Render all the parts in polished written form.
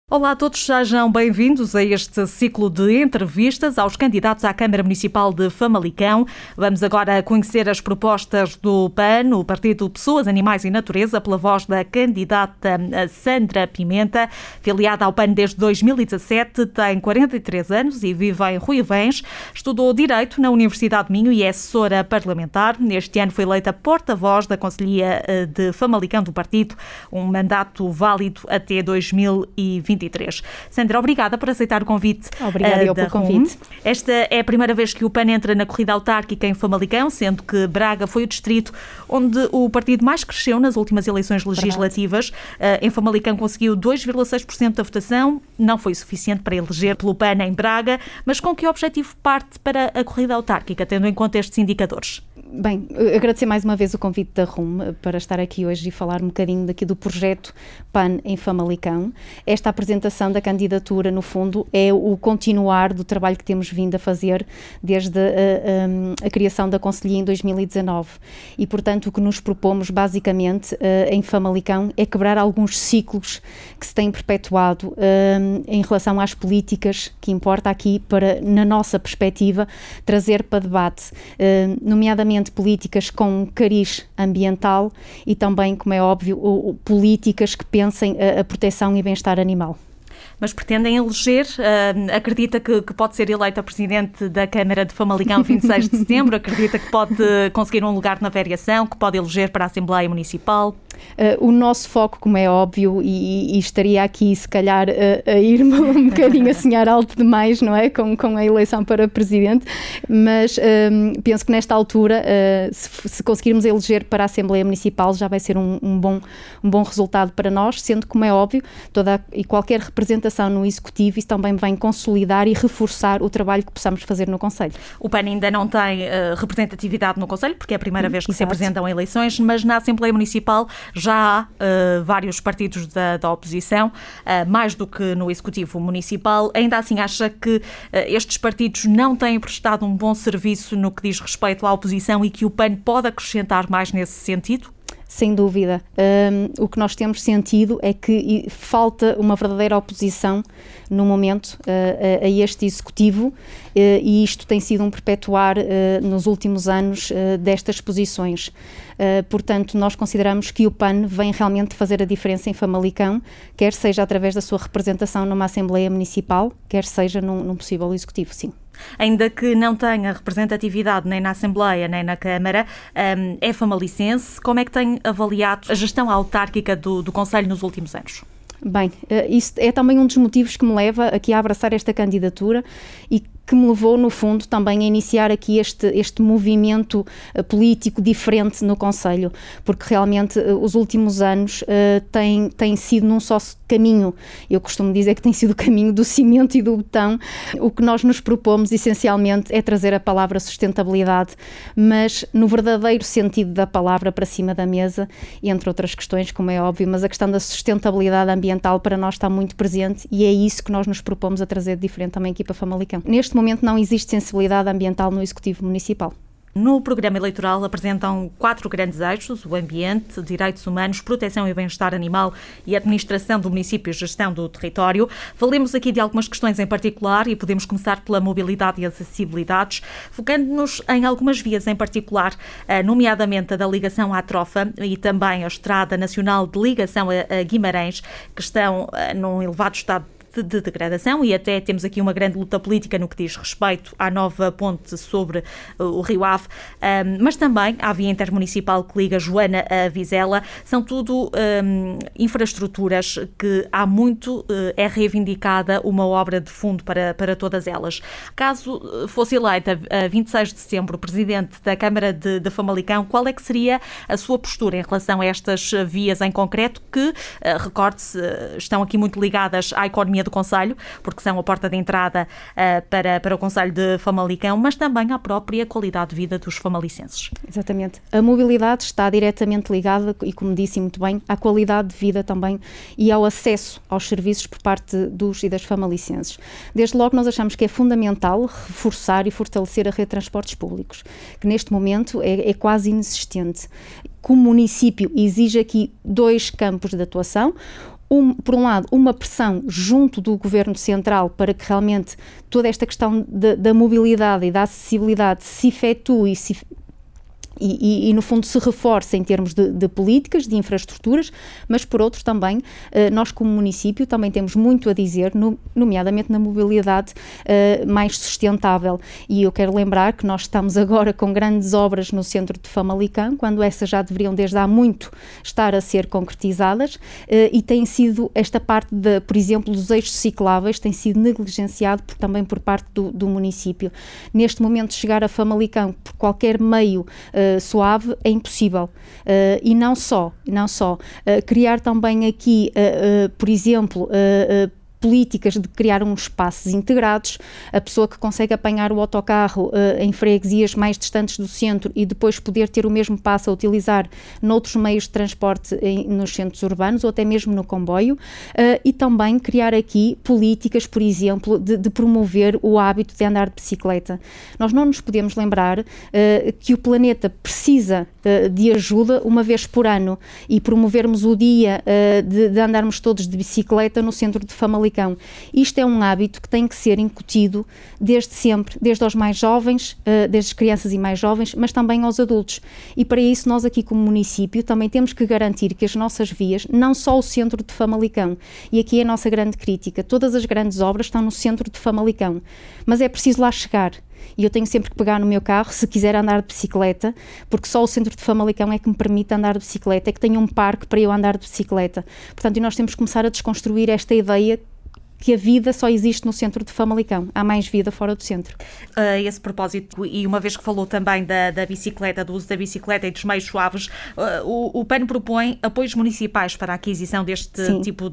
Olá a todos, sejam bem-vindos a este ciclo de entrevistas aos candidatos à Câmara Municipal de Famalicão. Vamos agora conhecer as propostas do PAN, o Partido Pessoas, Animais e Natureza, pela voz da candidata Sandra Pimenta, filiada ao PAN desde 2017, tem 43 anos e vive em Ruivães. Estudou Direito na Universidade de Minho e é assessora parlamentar. Neste ano foi eleita porta-voz da Conselhia de Famalicão do Partido, um mandato válido até 2023. Sandra, obrigada por aceitar o convite. Obrigada eu pelo convite. Esta é a primeira vez que o PAN entra na corrida autárquica em Famalicão, sendo que Braga foi o distrito onde o partido mais cresceu nas últimas eleições legislativas. Em Famalicão conseguiu 2,6% da votação, não foi suficiente para eleger pelo PAN em Braga, mas com que objetivo parte para a corrida autárquica, tendo em conta estes indicadores? Bem, agradecer mais uma vez o convite da RUM para estar aqui hoje e falar um bocadinho daqui do projeto PAN em Famalicão. Esta apresentação da candidatura, no fundo, é o continuar do trabalho que temos vindo a fazer desde a criação da Conselhia em 2019. E, portanto, o que nos propomos, basicamente, em Famalicão, é quebrar alguns ciclos que se têm perpetuado em relação às políticas que importa aqui para, na nossa perspectiva, trazer para debate, nomeadamente políticas com cariz ambiental e também, como é óbvio, políticas que pensem a proteção e bem-estar animal. Mas pretendem eleger, acredita que pode ser eleita presidente da Câmara de Famalicão 26 de setembro, acredita que pode conseguir um lugar na variação, que pode eleger para a Assembleia Municipal? O nosso foco, como é óbvio, e estaria aqui se calhar a ir-me um bocadinho assim ar alto demais, não é? Com a eleição para presidente, mas penso que nesta altura, se conseguirmos eleger para a Assembleia Municipal, já vai ser um bom resultado para nós, sendo, como é óbvio, toda e qualquer representação no Executivo, isso também vem consolidar e reforçar o trabalho que possamos fazer no Conselho. O PAN ainda não tem representatividade no Conselho, porque é a primeira vez que se apresentam eleições, mas na Assembleia Municipal já há vários partidos da oposição, mais do que no Executivo Municipal. Ainda assim, acha que estes partidos não têm prestado um bom serviço no que diz respeito à oposição e que o PAN pode acrescentar mais nesse sentido? Sem dúvida. O que nós temos sentido é que falta uma verdadeira oposição no momento a este Executivo e isto tem sido um perpetuar nos últimos anos destas posições. Portanto, nós consideramos que o PAN vem realmente fazer a diferença em Famalicão, quer seja através da sua representação numa Assembleia Municipal, quer seja num possível Executivo, sim. Ainda que não tenha representatividade nem na Assembleia nem na Câmara, é famalicense. Como é que tem avaliado a gestão autárquica do Conselho nos últimos anos? Bem, isso é também um dos motivos que me leva aqui a abraçar esta candidatura e que me levou, no fundo, também a iniciar aqui este movimento político diferente no Conselho, porque realmente os últimos anos têm sido num só caminho. Eu costumo dizer que tem sido o caminho do cimento e do betão. O que nós nos propomos, essencialmente, é trazer a palavra sustentabilidade, mas no verdadeiro sentido da palavra para cima da mesa, entre outras questões, como é óbvio, mas a questão da sustentabilidade ambiental para nós está muito presente e é isso que nós nos propomos a trazer de diferente também aqui para Famalicão. Neste momento não existe sensibilidade ambiental no Executivo Municipal. No programa eleitoral apresentam 4 grandes eixos: o ambiente, direitos humanos, proteção e bem-estar animal e administração do município e gestão do território. Falemos aqui de algumas questões em particular e podemos começar pela mobilidade e acessibilidades, focando-nos em algumas vias em particular, nomeadamente a da ligação à Trofa e também a Estrada Nacional de Ligação a Guimarães, que estão num elevado estado de degradação e até temos aqui uma grande luta política no que diz respeito à nova ponte sobre o Rio Ave, mas também a via intermunicipal que liga Joana a Vizela. São tudo infraestruturas que há muito é reivindicada uma obra de fundo para todas elas. Caso fosse eleita a 26 de setembro presidente da Câmara de Famalicão, qual é que seria a sua postura em relação a estas vias em concreto que, recorde-se, estão aqui muito ligadas à economia do Concelho, porque são a porta de entrada para o Concelho de Famalicão, mas também à própria qualidade de vida dos famalicenses. Exatamente. A mobilidade está diretamente ligada, e como disse muito bem, à qualidade de vida também e ao acesso aos serviços por parte dos e das famalicenses. Desde logo nós achamos que é fundamental reforçar e fortalecer a rede de transportes públicos, que neste momento é quase inexistente. Como município exige aqui 2 campos de atuação. por um lado, uma pressão junto do Governo Central para que realmente toda esta questão da mobilidade e da acessibilidade se efetue e, no fundo, se reforça em termos de políticas, de infraestruturas, mas, por outro, também, nós como município também temos muito a dizer, nomeadamente na mobilidade mais sustentável. E eu quero lembrar que nós estamos agora com grandes obras no centro de Famalicão, quando essas já deveriam desde há muito estar a ser concretizadas, e tem sido esta parte, por exemplo, dos eixos cicláveis, tem sido negligenciado também por parte do município. Neste momento, chegar a Famalicão por qualquer meio suave é impossível. E não só. Criar também aqui, por exemplo, políticas de criar uns espaços integrados, a pessoa que consegue apanhar o autocarro em freguesias mais distantes do centro e depois poder ter o mesmo passo a utilizar noutros meios de transporte nos centros urbanos ou até mesmo no comboio, e também criar aqui políticas, por exemplo, de promover o hábito de andar de bicicleta. Nós não nos podemos lembrar que o planeta precisa de ajuda uma vez por ano, e promovermos o dia de andarmos todos de bicicleta no centro de Famalicão. Isto é um hábito que tem que ser incutido desde sempre, desde aos mais jovens, desde as crianças e mais jovens, mas também aos adultos. E para isso nós aqui como município também temos que garantir que as nossas vias, não só o centro de Famalicão, e aqui é a nossa grande crítica, todas as grandes obras estão no centro de Famalicão, mas é preciso lá chegar. E eu tenho sempre que pegar no meu carro, se quiser andar de bicicleta, porque só o centro de Famalicão é que me permite andar de bicicleta, é que tem um parque para eu andar de bicicleta. Portanto, nós temos que começar a desconstruir esta ideia que a vida só existe no centro de Famalicão. Há mais vida fora do centro. A esse propósito, e uma vez que falou também da bicicleta, do uso da bicicleta e dos meios suaves, o PAN propõe apoios municipais para a aquisição deste tipo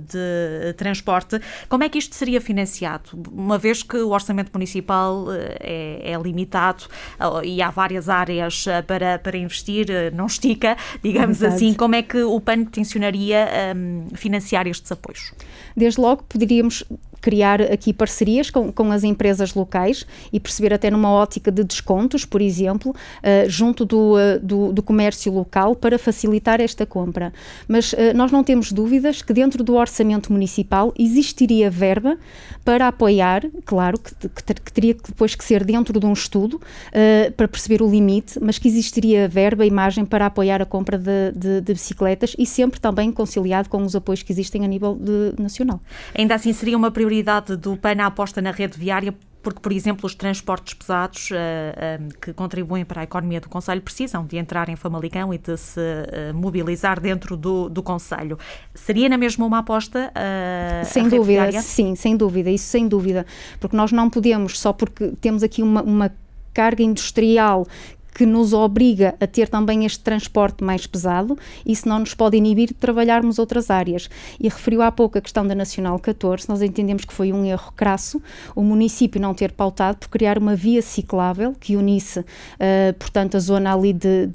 de transporte. Como é que isto seria financiado? Uma vez que o orçamento municipal é limitado e há várias áreas para investir, não estica, digamos assim, como é que o PAN tencionaria financiar estes apoios? Desde logo poderíamos criar aqui parcerias com as empresas locais e perceber até numa ótica de descontos, por exemplo, junto do comércio local para facilitar esta compra. Mas nós não temos dúvidas que dentro do orçamento municipal existiria verba para apoiar, claro que teria depois que ser dentro de um estudo para perceber o limite, mas que existiria verba e margem para apoiar a compra de bicicletas e sempre também conciliado com os apoios que existem a nível nacional. Ainda assim seria uma prioridade do PAN a aposta na rede viária, porque, por exemplo, os transportes pesados que contribuem para a economia do concelho precisam de entrar em Famalicão e de se mobilizar dentro do concelho. Seria na mesma uma aposta sem dúvida, viária? Sim, sem dúvida, isso sem dúvida, porque nós não podemos, só porque temos aqui uma carga industrial que nos obriga a ter também este transporte mais pesado, isso não nos pode inibir de trabalharmos outras áreas. E referiu há pouco a questão da Nacional 14, nós entendemos que foi um erro crasso o município não ter pautado por criar uma via ciclável que unisse, portanto, a zona ali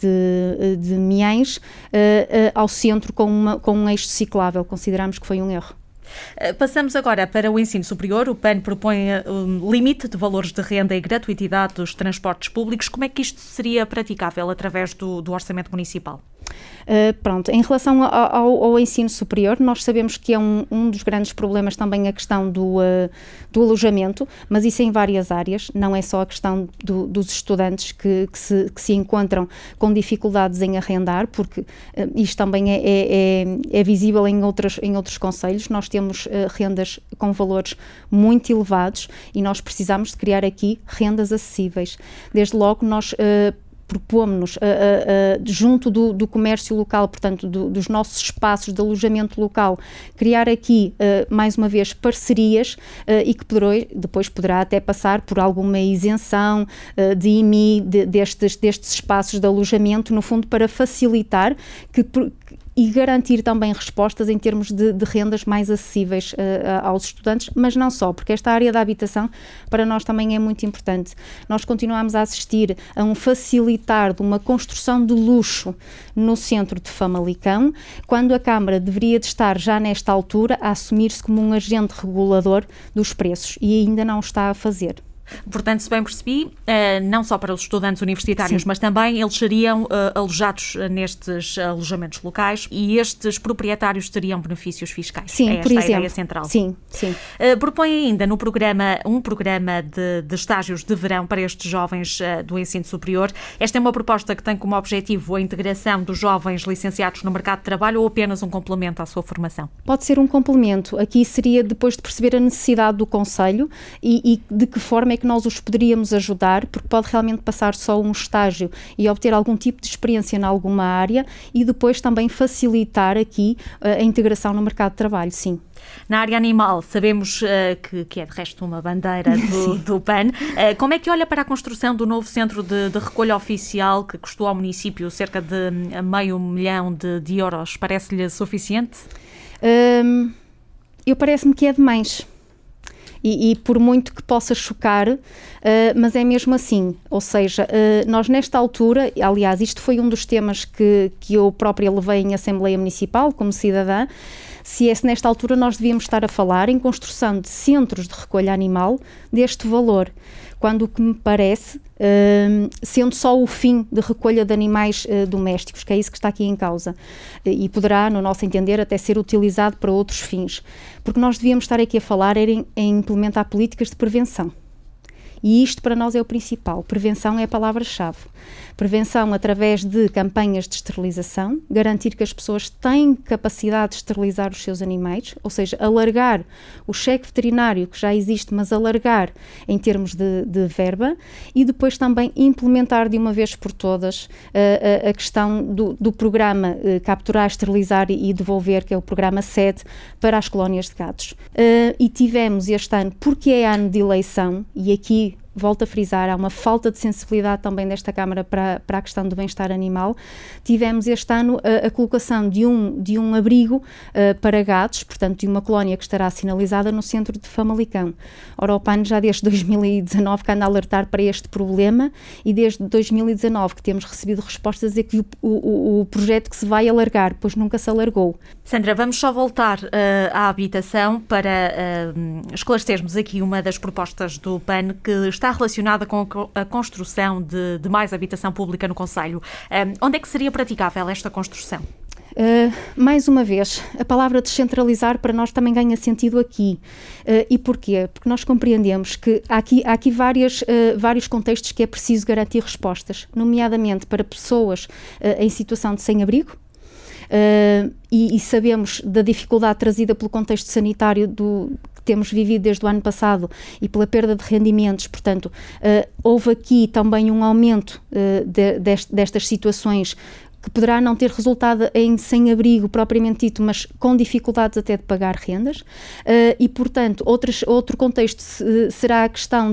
de Miães ao centro com um eixo ciclável. Consideramos que foi um erro. Passamos agora para o ensino superior. O PAN propõe um limite de valores de renda e gratuitidade dos transportes públicos. Como é que isto seria praticável através do orçamento municipal? Pronto, em relação ao ensino superior, nós sabemos que é um dos grandes problemas também a questão do alojamento, mas isso em várias áreas, não é só a questão dos estudantes que se encontram com dificuldades em arrendar, porque isto também é visível em outros concelhos. Nós temos rendas com valores muito elevados e nós precisamos de criar aqui rendas acessíveis. Desde logo nós propomos-nos junto do comércio local, portanto dos nossos espaços de alojamento local, criar aqui mais uma vez parcerias e que depois poderá até passar por alguma isenção de IMI destes espaços de alojamento, no fundo para facilitar e garantir também respostas em termos de rendas mais acessíveis aos estudantes, mas não só, porque esta área da habitação para nós também é muito importante. Nós continuamos a assistir a um facilitar de uma construção de luxo no centro de Famalicão, quando a Câmara deveria de estar já nesta altura a assumir-se como um agente regulador dos preços e ainda não está a fazer. Portanto, se bem percebi, não só para os estudantes universitários, mas também eles seriam alojados nestes alojamentos locais e estes proprietários teriam benefícios fiscais. Sim, por exemplo. A ideia central. Sim. Propõe ainda no programa um programa de estágios de verão para estes jovens do ensino superior. Esta é uma proposta que tem como objetivo a integração dos jovens licenciados no mercado de trabalho ou apenas um complemento à sua formação? Pode ser um complemento. Aqui seria depois de perceber a necessidade do concelho e de que forma é que nós os poderíamos ajudar, porque pode realmente passar só um estágio e obter algum tipo de experiência em alguma área e depois também facilitar aqui a integração no mercado de trabalho, sim. Na área animal, sabemos que é de resto uma bandeira do PAN. Como é que olha para a construção do novo centro de recolha oficial que custou ao município cerca de €500 mil de euros? Parece-lhe suficiente? Parece-me que é demais. E por muito que possa chocar, mas é mesmo assim, ou seja, nós nesta altura, aliás, isto foi um dos temas que eu própria levei em Assembleia Municipal como cidadã, se nesta altura nós devíamos estar a falar em construção de centros de recolha animal deste valor, quando o que me parece, sendo só o fim de recolha de animais domésticos, que é isso que está aqui em causa, e poderá, no nosso entender, até ser utilizado para outros fins, porque nós devíamos estar aqui a falar em implementar políticas de prevenção. E isto para nós é o principal. Prevenção é a palavra-chave. Prevenção através de campanhas de esterilização, garantir que as pessoas têm capacidade de esterilizar os seus animais, ou seja, alargar o cheque veterinário que já existe, mas alargar em termos de verba, e depois também implementar de uma vez por todas a questão do programa Capturar, Esterilizar e Devolver, que é o programa 7, para as colónias de gatos. E tivemos este ano, porque é ano de eleição, e aqui volto a frisar, há uma falta de sensibilidade também desta Câmara para a questão do bem-estar animal. Tivemos este ano a colocação de um abrigo para gatos, portanto de uma colónia que estará sinalizada no centro de Famalicão. Ora, o PAN já desde 2019 que anda a alertar para este problema e desde 2019 que temos recebido respostas a dizer que o projeto que se vai alargar, pois nunca se alargou. Sandra, vamos só voltar à habitação para esclarecermos aqui uma das propostas do PAN que está relacionada com a construção de mais habitação pública no concelho. Onde é que seria praticável esta construção? Mais uma vez, a palavra descentralizar para nós também ganha sentido aqui. E porquê? Porque nós compreendemos que há aqui vários contextos que é preciso garantir respostas, nomeadamente para pessoas em situação de sem-abrigo, e sabemos da dificuldade trazida pelo contexto sanitário que temos vivido desde o ano passado e pela perda de rendimentos, portanto, houve aqui também um aumento destas situações que poderá não ter resultado em sem-abrigo propriamente dito, mas com dificuldades até de pagar rendas, e portanto outro contexto será a questão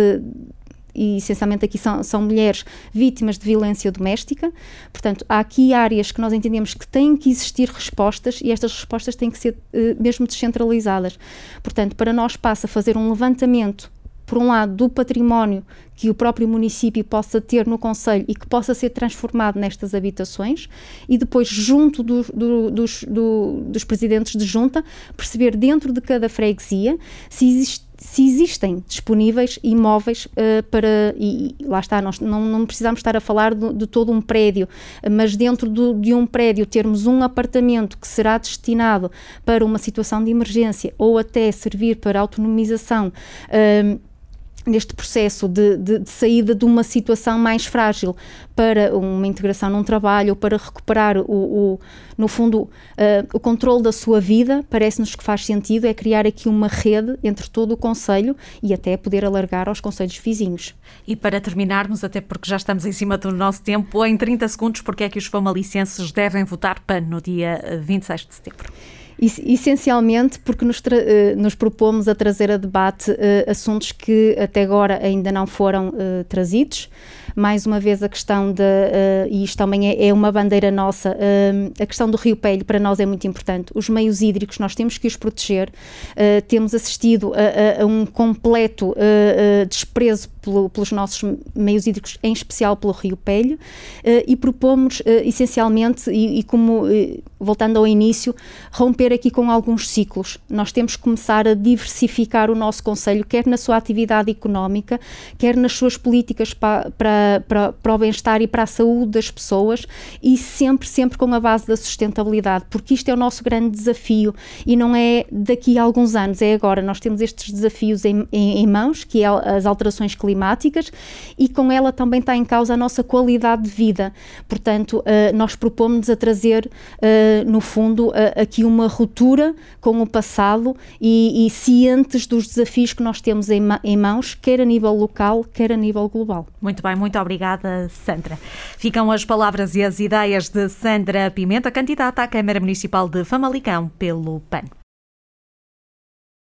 e essencialmente aqui são mulheres vítimas de violência doméstica. Portanto, há aqui áreas que nós entendemos que têm que existir respostas e estas respostas têm que ser mesmo descentralizadas. Portanto, para nós passa a fazer um levantamento, por um lado, do património que o próprio município possa ter no concelho e que possa ser transformado nestas habitações e depois, junto dos presidentes de junta, perceber dentro de cada freguesia se existem disponíveis imóveis e lá está, nós não precisamos estar a falar de todo um prédio, mas dentro de um prédio termos um apartamento que será destinado para uma situação de emergência ou até servir para autonomização, neste processo de saída de uma situação mais frágil para uma integração num trabalho ou para recuperar no fundo o controle da sua vida, parece-nos que faz sentido é criar aqui uma rede entre todo o concelho e até poder alargar aos concelhos vizinhos. E para terminarmos, até porque já estamos em cima do nosso tempo, em 30 segundos, porque é que os famalicenses devem votar PAN no dia 26 de setembro? Essencialmente porque nos propomos a trazer a debate assuntos que até agora ainda não foram trazidos, mais uma vez a questão e isto também é uma bandeira nossa, a questão do Rio Pelho para nós é muito importante. Os meios hídricos nós temos que os proteger, temos assistido a um completo desprezo pelos nossos meios hídricos, em especial pelo Rio Pelho, e propomos essencialmente, voltando ao início, romper aqui com alguns ciclos. Nós temos que começar a diversificar o nosso concelho, quer na sua atividade económica, quer nas suas políticas para o bem-estar e para a saúde das pessoas, e sempre com a base da sustentabilidade, porque isto é o nosso grande desafio e não é daqui a alguns anos, é agora. Nós temos estes desafios em mãos, que é as alterações climáticas, e com ela também está em causa a nossa qualidade de vida. Portanto, nós propomos-nos a trazer, no fundo, aqui uma ruptura com o passado e cientes dos desafios que nós temos em mãos, quer a nível local, quer a nível global. Muito bem, muito obrigada, Sandra. Ficam as palavras e as ideias de Sandra Pimenta, candidata à Câmara Municipal de Famalicão pelo PAN.